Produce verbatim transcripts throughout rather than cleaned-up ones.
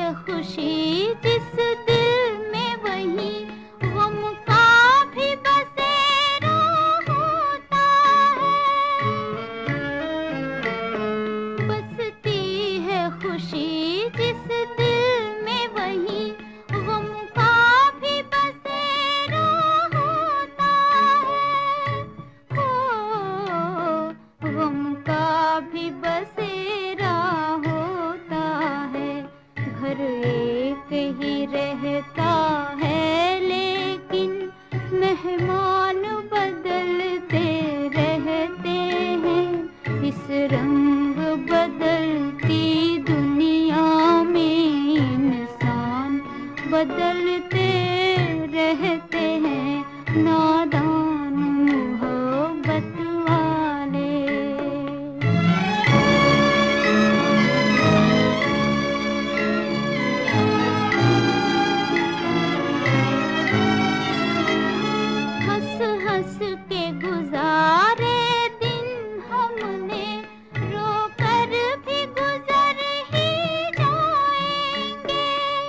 खुशी जिस दिल में वही गम का भी बसेरा होता है। बसती है खुशी जिस दिल में वही गम का भी बसेरा होता है। हो गम का भी बसेरा होता है। घर एक ही रहता है लेकिन मेहमान बदलते रहते हैं। इस रंग बदलती दुनिया में इंसान बदलते रहते हैं। नादान मोहब्बत वाले। हंस हंस के गुजारे दिन हमने, रोकर भी गुजर ही जाएंगे।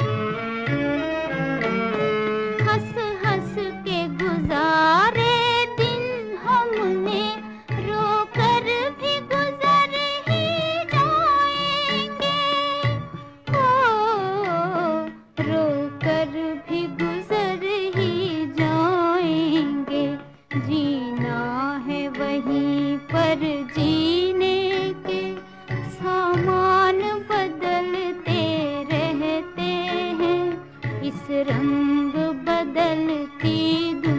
हंस हंस के गुजारे दिन हमने, रोकर भी गुजर ही जाएंगे। ओ रोकर भी गुजर ही जाएंगे। जीना है वहीं पर जीने के सामान बदलते रहते हैं। इस रंग बदलती